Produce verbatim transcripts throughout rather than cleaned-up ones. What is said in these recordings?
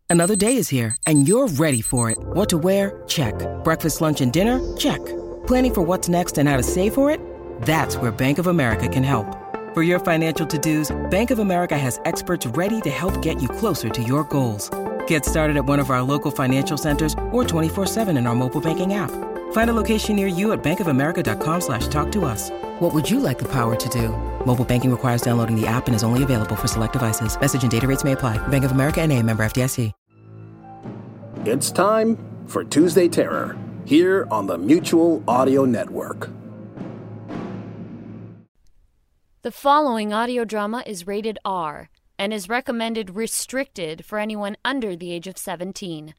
Another day is here, and you're ready for it. What to wear? Check. Breakfast, lunch, and dinner? Check. Planning for what's next and how to save for it? That's where Bank of America can help. For your financial to-dos, Bank of America has experts ready to help get you closer to your goals. Get started at one of our local financial centers or twenty-four seven in our mobile banking app. Find a location near you at bankofamerica.com slash talk to us. What would you like the power to do? Mobile banking requires downloading the app and is only available for select devices. Message and data rates may apply. Bank of America N A, member F D I C. It's time for Tuesday Terror, here on the Mutual Audio Network. The following audio drama is rated R and is recommended restricted for anyone under the age of seventeen.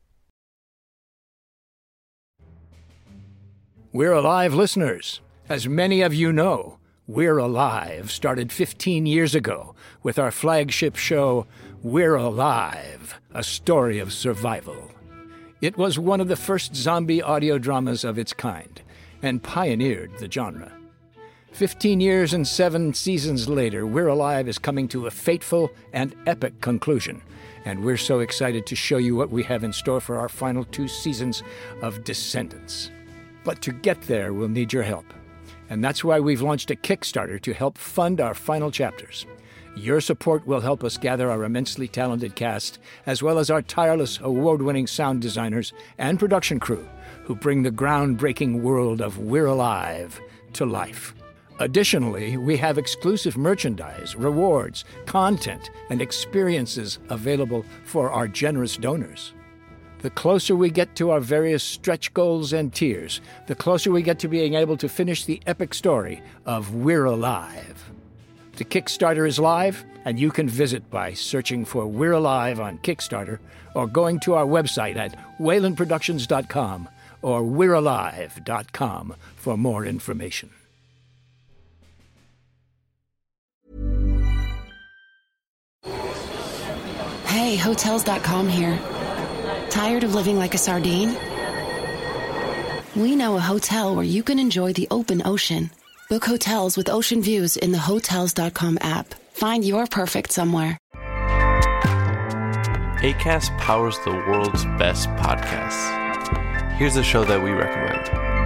We're Alive listeners. As many of you know, We're Alive started fifteen years ago with our flagship show, We're Alive, a story of survival. It was one of the first zombie audio dramas of its kind and pioneered the genre. Fifteen years and seven seasons later, We're Alive is coming to a fateful and epic conclusion, and we're so excited to show you what we have in store for our final two seasons of Descendants. But to get there, we'll need your help. And that's why we've launched a Kickstarter to help fund our final chapters. Your support will help us gather our immensely talented cast, as well as our tireless, award-winning sound designers and production crew, who bring the groundbreaking world of We're Alive to life. Additionally, we have exclusive merchandise, rewards, content, and experiences available for our generous donors. The closer we get to our various stretch goals and tiers, the closer we get to being able to finish the epic story of We're Alive. The Kickstarter is live, and you can visit by searching for We're Alive on Kickstarter or going to our website at wayland productions dot com or we're alive dot com for more information. Hey, Hotels dot com here. Tired of living like a sardine? We know a hotel where you can enjoy the open ocean. Book hotels with ocean views in the Hotels dot com app. Find your perfect somewhere. Acast powers the world's best podcasts. Here's a show that we recommend.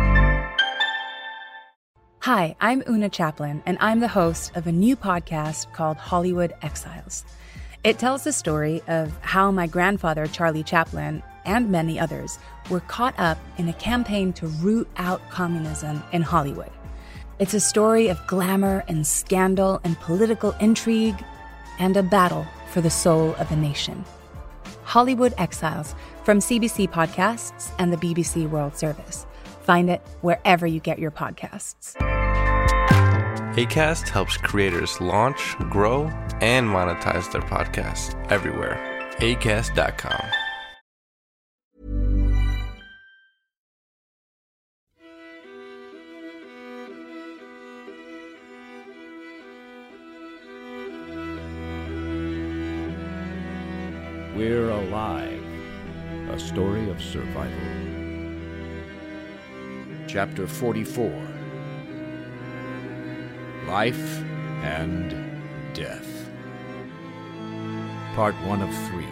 Hi, I'm Una Chaplin, and I'm the host of a new podcast called Hollywood Exiles. It tells the story of how my grandfather, Charlie Chaplin, and many others were caught up in a campaign to root out communism in Hollywood. It's a story of glamour and scandal and political intrigue and a battle for the soul of a nation. Hollywood Exiles from C B C Podcasts and the B B C World Service. Find it wherever you get your podcasts. Acast helps creators launch, grow, and monetize their podcasts everywhere. acast dot com. We're Alive, a story of survival. Chapter forty-four. Life and Death. Part one of three.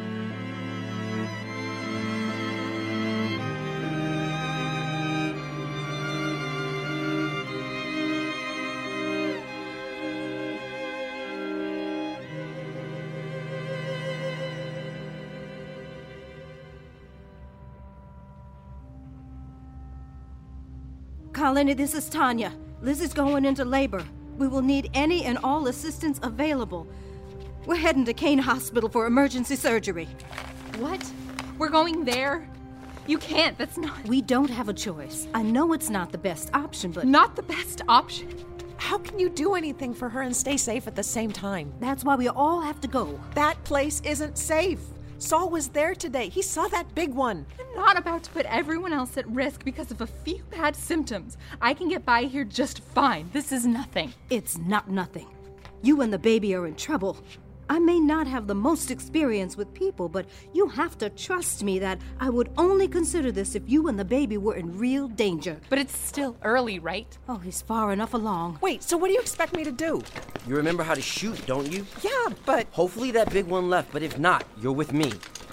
Colony, this is Tanya. Liz is going into labor. We will need any and all assistance available. We're heading to Kane Hospital for emergency surgery. What? We're going there? You can't, that's not... We don't have a choice. I know it's not the best option, but... Not the best option? How can you do anything for her and stay safe at the same time? That's why we all have to go. That place isn't safe. Saul was there today. He saw that big one. I'm not about to put everyone else at risk because of a few bad symptoms. I can get by here just fine. This is nothing. It's not nothing. You and the baby are in trouble. I may not have the most experience with people, but you have to trust me that I would only consider this if you and the baby were in real danger. But it's still early, right? Oh, he's far enough along. Wait, so what do you expect me to do? You remember how to shoot, don't you? Yeah, but... Hopefully that big one left, but if not, you're with me.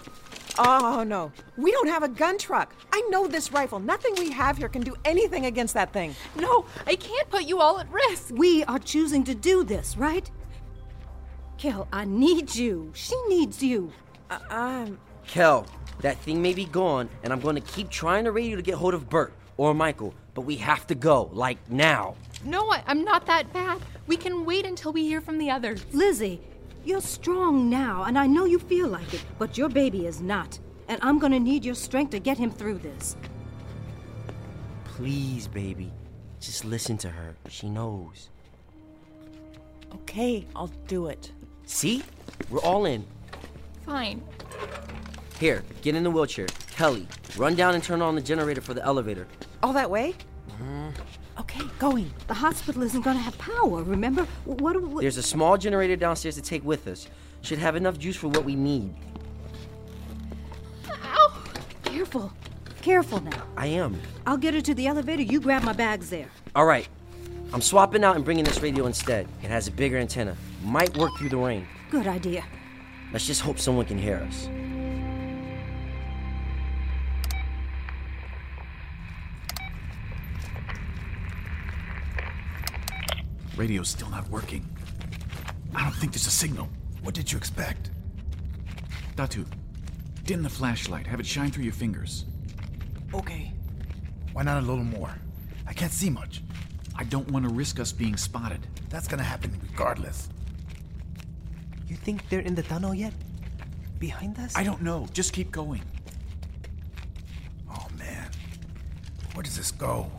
Oh, no. We don't have a gun truck. I know this rifle. Nothing we have here can do anything against that thing. No, I can't put you all at risk. We are choosing to do this, right? Kel, I need you. She needs you. Uh, um... Kel, that thing may be gone, and I'm going to keep trying to radio to get hold of Bert or Michael, but we have to go, like now. No, I, I'm not that bad. We can wait until we hear from the others. Lizzie, you're strong now, and I know you feel like it, but your baby is not. And I'm gonna need your strength to get him through this. Please, baby. Just listen to her. She knows. Okay, I'll do it. See? We're all in. Fine. Here, get in the wheelchair. Kelly, run down and turn on the generator for the elevator. All that way? Mm. Okay, going. The hospital isn't gonna have power, remember? What do we... There's a small generator downstairs to take with us. Should have enough juice for what we need. Ow! Careful. Careful now. I am. I'll get her to the elevator. You grab my bags there. All right. I'm swapping out and bringing this radio instead. It has a bigger antenna. Might work through the rain. Good idea. Let's just hope someone can hear us. Radio's still not working. I don't think there's a signal. What did you expect? Datu, dim the flashlight. Have it shine through your fingers. Okay. Why not a little more? I can't see much. I don't want to risk us being spotted. That's gonna happen regardless. You think they're in the tunnel yet? Behind us? I don't know. Just keep going. Oh, man. Where does this go?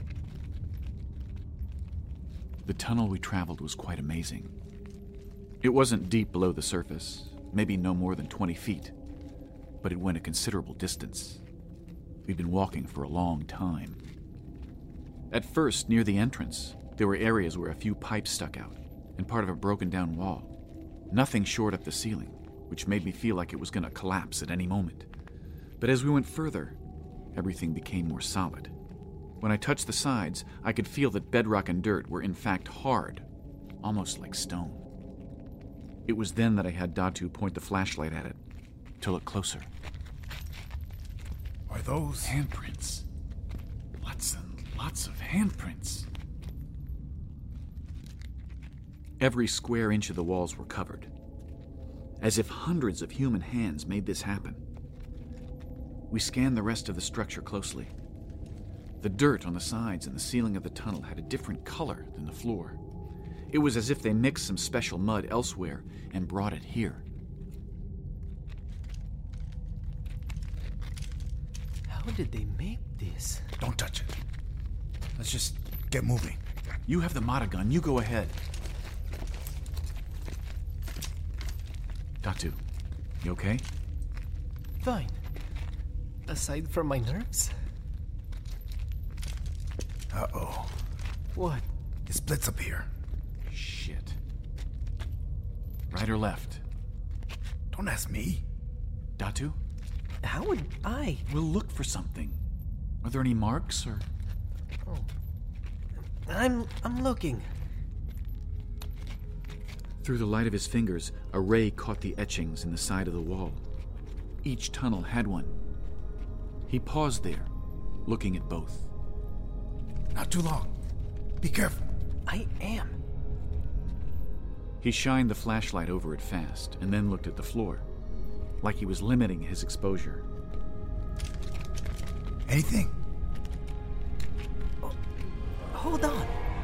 The tunnel we traveled was quite amazing. It wasn't deep below the surface, maybe no more than twenty feet, but it went a considerable distance. We'd been walking for a long time. At first, near the entrance, there were areas where a few pipes stuck out, and part of a broken-down wall. Nothing shored up the ceiling, which made me feel like it was going to collapse at any moment. But as we went further, everything became more solid. When I touched the sides, I could feel that bedrock and dirt were in fact hard, almost like stone. It was then that I had Datu point the flashlight at it to look closer. Are those handprints? Lots and lots of handprints. Every square inch of the walls were covered, as if hundreds of human hands made this happen. We scanned the rest of the structure closely. The dirt on the sides and the ceiling of the tunnel had a different color than the floor. It was as if they mixed some special mud elsewhere and brought it here. How did they make this? Don't touch it. Let's just get moving. You have the Mata gun. You go ahead. Datu, you okay? Fine. Aside from my nerves. Uh-oh. What? It splits up here. Shit. Right or left? Don't ask me. Datu? How would I? We'll look for something. Are there any marks or... Oh. I'm... I'm looking. Through the light of his fingers, a ray caught the etchings in the side of the wall. Each tunnel had one. He paused there, looking at both. Not too long. Be careful. I am. He shined the flashlight over it fast, and then looked at the floor, like he was limiting his exposure. Anything? Oh, hold on.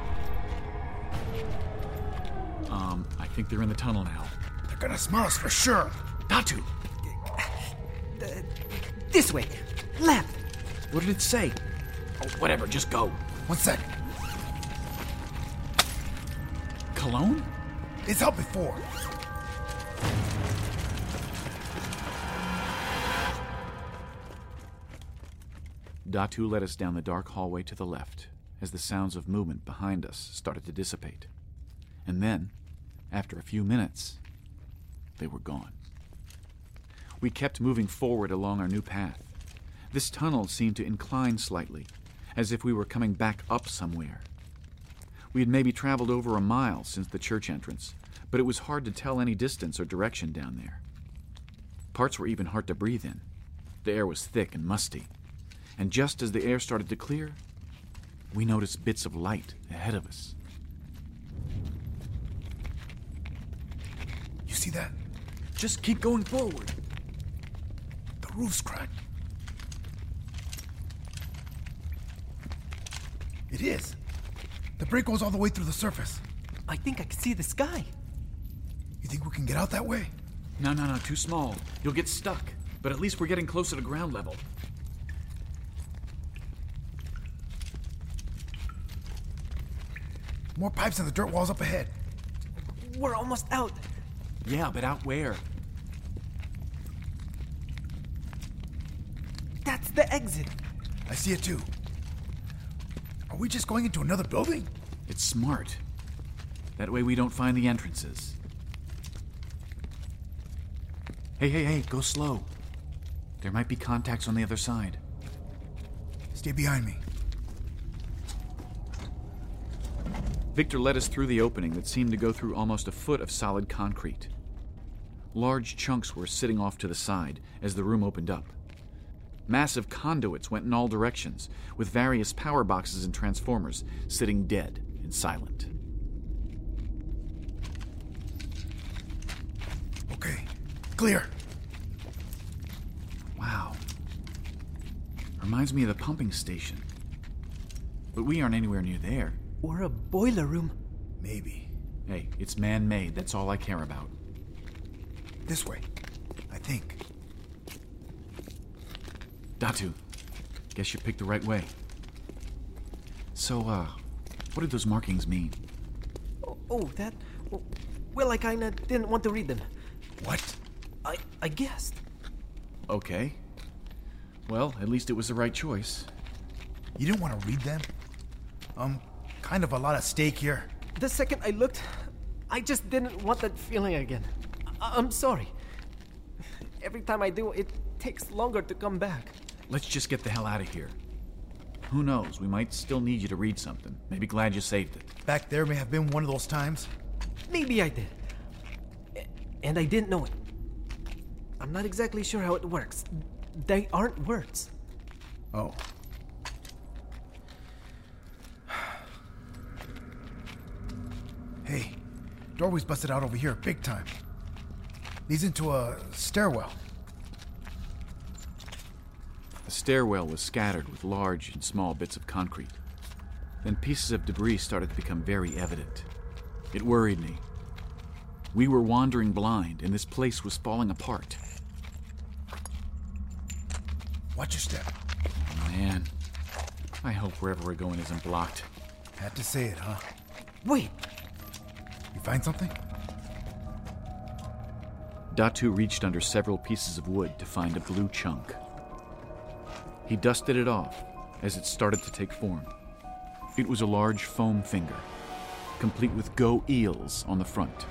Um, I think they're in the tunnel now. They're gonna smell us for sure. Datu! Uh, this way. Left. What did it say? Oh, whatever, just go. One second. Cologne? It's out before. Datu led us down the dark hallway to the left as the sounds of movement behind us started to dissipate. And then, after a few minutes, they were gone. We kept moving forward along our new path. This tunnel seemed to incline slightly, as if we were coming back up somewhere. We had maybe traveled over a mile since the church entrance, but it was hard to tell any distance or direction down there. Parts were even hard to breathe in. The air was thick and musty. And just as the air started to clear, we noticed bits of light ahead of us. You see that? Just keep going forward. The roof's cracked. It is. The break goes all the way through the surface. I think I can see the sky. You think we can get out that way? No, no, no, too small. You'll get stuck. But at least we're getting closer to ground level. More pipes in the dirt walls up ahead. We're almost out. Yeah, but out where? That's the exit. I see it too. Are we just going into another building? It's smart. That way we don't find the entrances. Hey, hey, hey, go slow. There might be contacts on the other side. Stay behind me. Victor led us through the opening that seemed to go through almost a foot of solid concrete. Large chunks were sitting off to the side as the room opened up. Massive conduits went in all directions, with various power boxes and transformers sitting dead and silent. Okay, clear. Wow. Reminds me of the pumping station. But we aren't anywhere near there. Or a boiler room. Maybe. Hey, it's man-made. That's all I care about. This way, I think. Datu, guess you picked the right way. So, uh, what did those markings mean? Oh, oh that... Well, I kinda didn't want to read them. What? I, I guessed. Okay. Well, at least it was the right choice. You didn't want to read them? Um, kind of a lot at stake here. The second I looked, I just didn't want that feeling again. I- I'm sorry. Every time I do, it takes longer to come back. Let's just get the hell out of here. Who knows, we might still need you to read something. Maybe glad you saved it. Back there may have been one of those times. Maybe I did. And I didn't know it. I'm not exactly sure how it works. They aren't words. Oh. Hey, doorway's busted out over here, big time. Leads into a stairwell. The stairwell was scattered with large and small bits of concrete. Then pieces of debris started to become very evident. It worried me. We were wandering blind, and this place was falling apart. Watch your step. Oh, man. I hope wherever we're going isn't blocked. Had to say it, huh? Wait. You find something? Datu reached under several pieces of wood to find a blue chunk. He dusted it off as it started to take form. It was a large foam finger, complete with Go Eels on the front.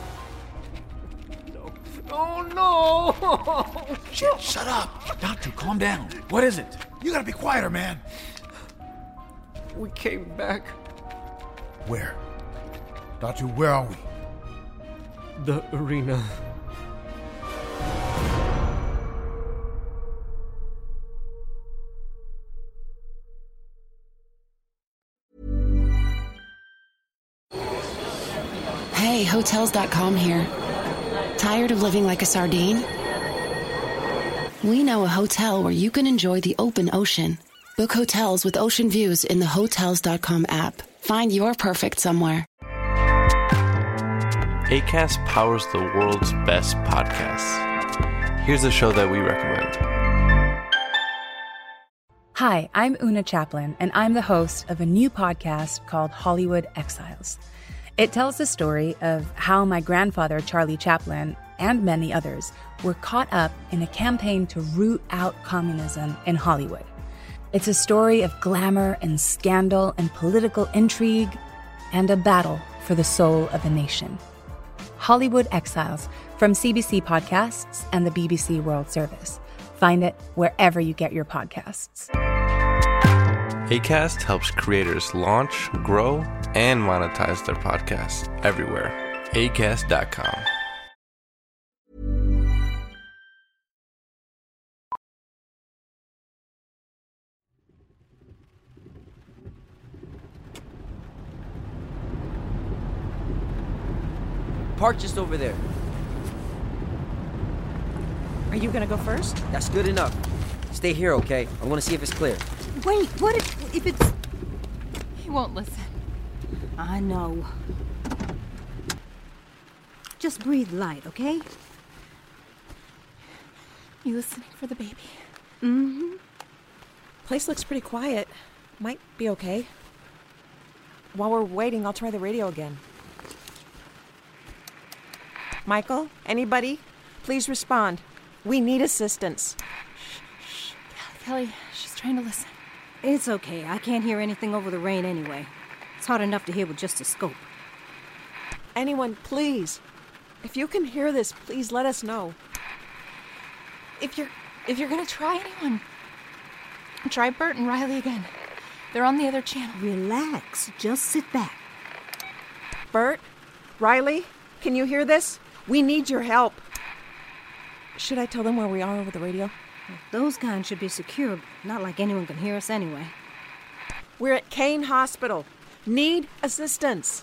No. Oh, no! Shit, shut up! Datu, calm down. What is it? You gotta be quieter, man. We came back. Where? Datu, where are we? The arena. Hey, Hotels dot com here. Tired of living like a sardine? We know a hotel where you can enjoy the open ocean. Book hotels with ocean views in the Hotels dot com app. Find your perfect somewhere. Acast powers the world's best podcasts. Here's a show that we recommend. Hi, I'm Una Chaplin, and I'm the host of a new podcast called Hollywood Exiles. It tells the story of how my grandfather, Charlie Chaplin, and many others were caught up in a campaign to root out communism in Hollywood. It's a story of glamour and scandal and political intrigue and a battle for the soul of a nation. Hollywood Exiles from C B C Podcasts and the B B C World Service. Find it wherever you get your podcasts. Acast helps creators launch, grow, and monetize their podcasts everywhere. Acast dot com. parked just over there. Are you gonna go first? That's good enough. Stay here, okay? I want to see if it's clear. Wait, what if, if it's... He won't listen. I know. Just breathe light, okay? You listening for the baby? Mm-hmm. Place looks pretty quiet. Might be okay. While we're waiting, I'll try the radio again. Michael? Anybody? Please respond. We need assistance. Shh, shh. Kelly, she's trying to listen. It's okay. I can't hear anything over the rain anyway. It's hard enough to hear with just a scope. Anyone, please. If you can hear this, please let us know. If you're if you're gonna try anyone, try Bert and Riley again. They're on the other channel. Relax. Just sit back. Bert? Riley? Can you hear this? We need your help. Should I tell them where we are over the radio? Those kinds should be secure. Not like anyone can hear us anyway. We're at Kane Hospital. Need assistance.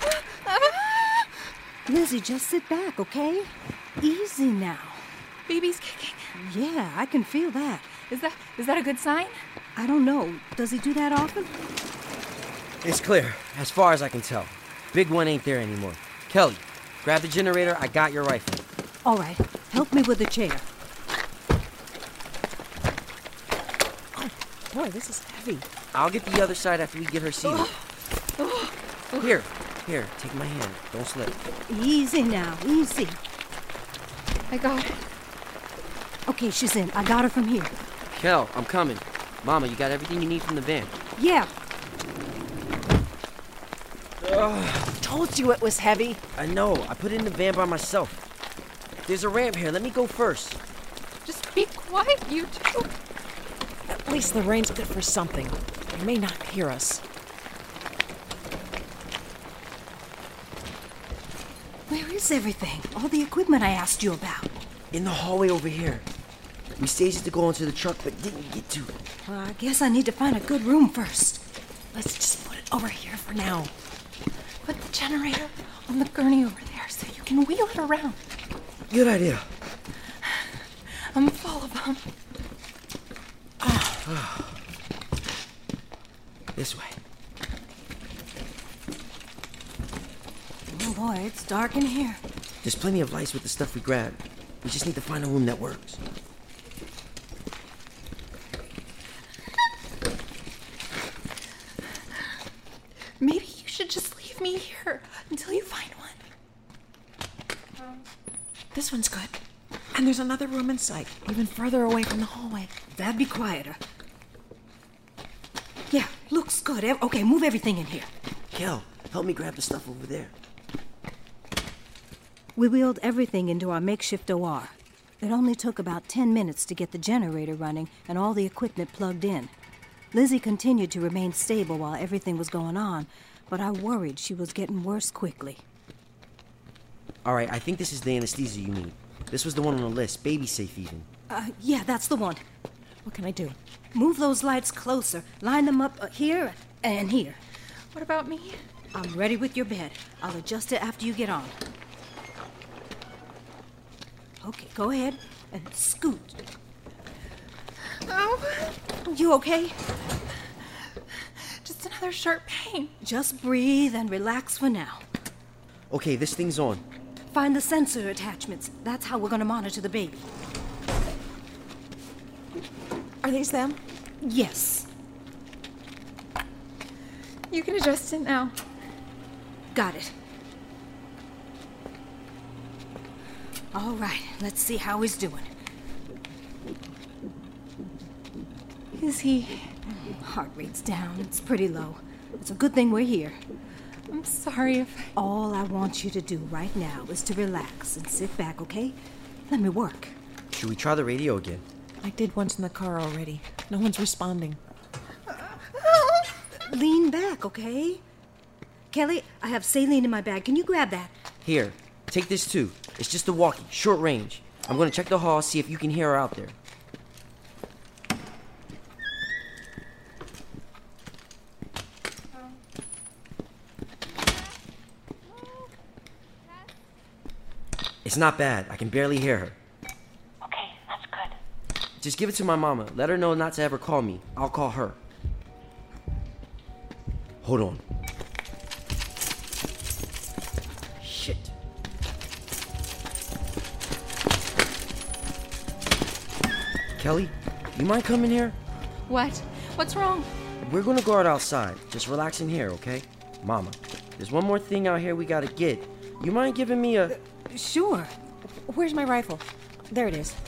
Lizzie, just sit back, okay? Easy now. Baby's kicking. Yeah, I can feel that. Is that is that a good sign? I don't know. Does he do that often? It's clear, as far as I can tell. Big one ain't there anymore. Kelly, grab the generator. I got your rifle. All right. Help me with the chair. Oh, boy, this is heavy. I'll get the other side after we get her seated. Here, here, take my hand. Don't slip. Easy now, easy. I got it. Okay, she's in. I got her from here. Kel, I'm coming. Mama, you got everything you need from the van? Yeah. Ugh. Told you it was heavy. I know. I put it in the van by myself. There's a ramp here. Let me go first. Just be quiet, you two. At least the rain's good for something. They may not hear us. Where is everything? All the equipment I asked you about. In the hallway over here. We staged to go into the truck, but didn't get to it. Well, I guess I need to find a good room first. Let's just put it over here for now. Put the generator on the gurney over there so you can wheel it around. Good idea. I'm full of them. Oh. This way. Oh boy, it's dark in here. There's plenty of lights with the stuff we grabbed. We just need to find a room that works. Maybe you should just leave me here until you find one. This one's good. And there's another room in sight, even further away from the hallway. That'd be quieter. Yeah, looks good. Okay, move everything in here. Kel, help me grab the stuff over there. We wheeled everything into our makeshift O R. It only took about ten minutes to get the generator running and all the equipment plugged in. Lizzie continued to remain stable while everything was going on, but I worried she was getting worse quickly. All right, I think this is the anesthesia you need. This was the one on the list, baby safe even. Uh, yeah, that's the one. What can I do? Move those lights closer. Line them up uh, here and here. What about me? I'm ready with your bed. I'll adjust it after you get on. Okay, go ahead and scoot. Oh. You okay? Just another sharp pain. Just breathe and relax for now. Okay, this thing's on. Find the sensor attachments. That's how we're going to monitor the baby. Are these them? Yes. You can adjust it now. Got it. All right, let's see how he's doing. Is he... Heart rate's down. It's pretty low. It's a good thing we're here. I'm sorry if... All I want you to do right now is to relax and sit back, okay? Let me work. Should we try the radio again? I did once in the car already. No one's responding. Lean back, okay? Kelly, I have saline in my bag. Can you grab that? Here, take this too. It's just a walkie, short range. I'm gonna check the hall, see if you can hear her out there. It's not bad. I can barely hear her. Okay, that's good. Just give it to my mama. Let her know not to ever call me. I'll call her. Hold on. Shit. Kelly, you mind coming here? What? What's wrong? We're gonna go out outside. Just relax in here, okay? Mama, there's one more thing out here we gotta get. You mind giving me a... Uh, sure. Where's my rifle? There it is.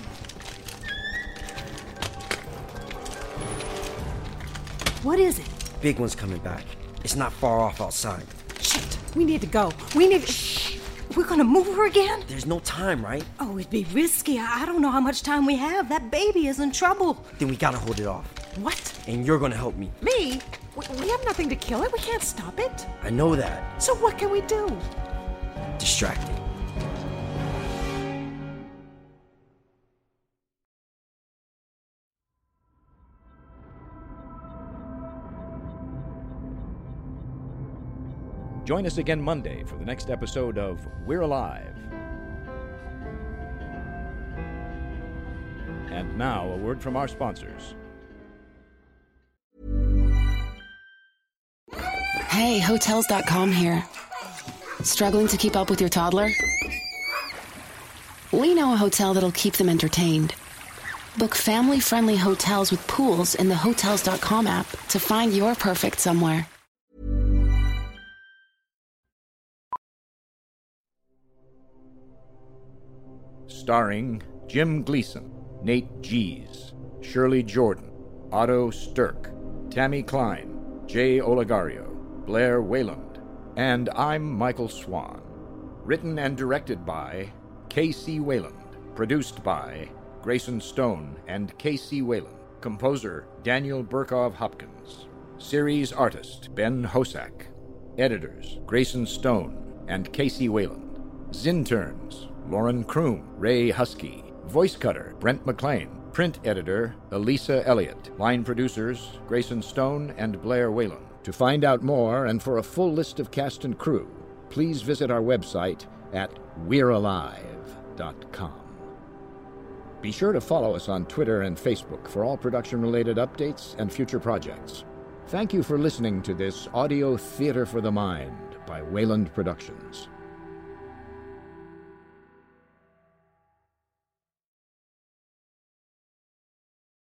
What is it? Big one's coming back. It's not far off outside. Shit, we need to go. We need to... Shh! We're gonna move her again? There's no time, right? Oh, it'd be risky. I don't know how much time we have. That baby is in trouble. Then we gotta hold it off. What? And you're gonna help me. Me? We, we have nothing to kill it. We can't stop it. I know that. So what can we do? Distract it. Join us again Monday for the next episode of We're Alive. And now, a word from our sponsors. Hey, Hotels dot com here. Struggling to keep up with your toddler? We know a hotel that'll keep them entertained. Book family-friendly hotels with pools in the Hotels dot com app to find your perfect somewhere. Starring Jim Gleason, Nate Gies, Shirley Jordan, Otto Stirk, Tammy Klein, Jay Olegario, Blair Wayland, and I'm Michael Swan. Written and directed by K C Wayland. Produced by Grayson Stone and K C Wayland. Composer Daniel Burkov Hopkins. Series artist Ben Hosack. Editors Grayson Stone and K C Wayland. Zinterns Lauren Kroom, Ray Husky. Voice cutter Brent McLean. Print editor Elisa Elliott. Line producers Grayson Stone and Blair Wayland. To find out more and for a full list of cast and crew, please visit our website at we're alive dot com. Be sure to follow us on Twitter and Facebook for all production-related updates and future projects. Thank you for listening to this audio theater for the mind by Wayland Productions.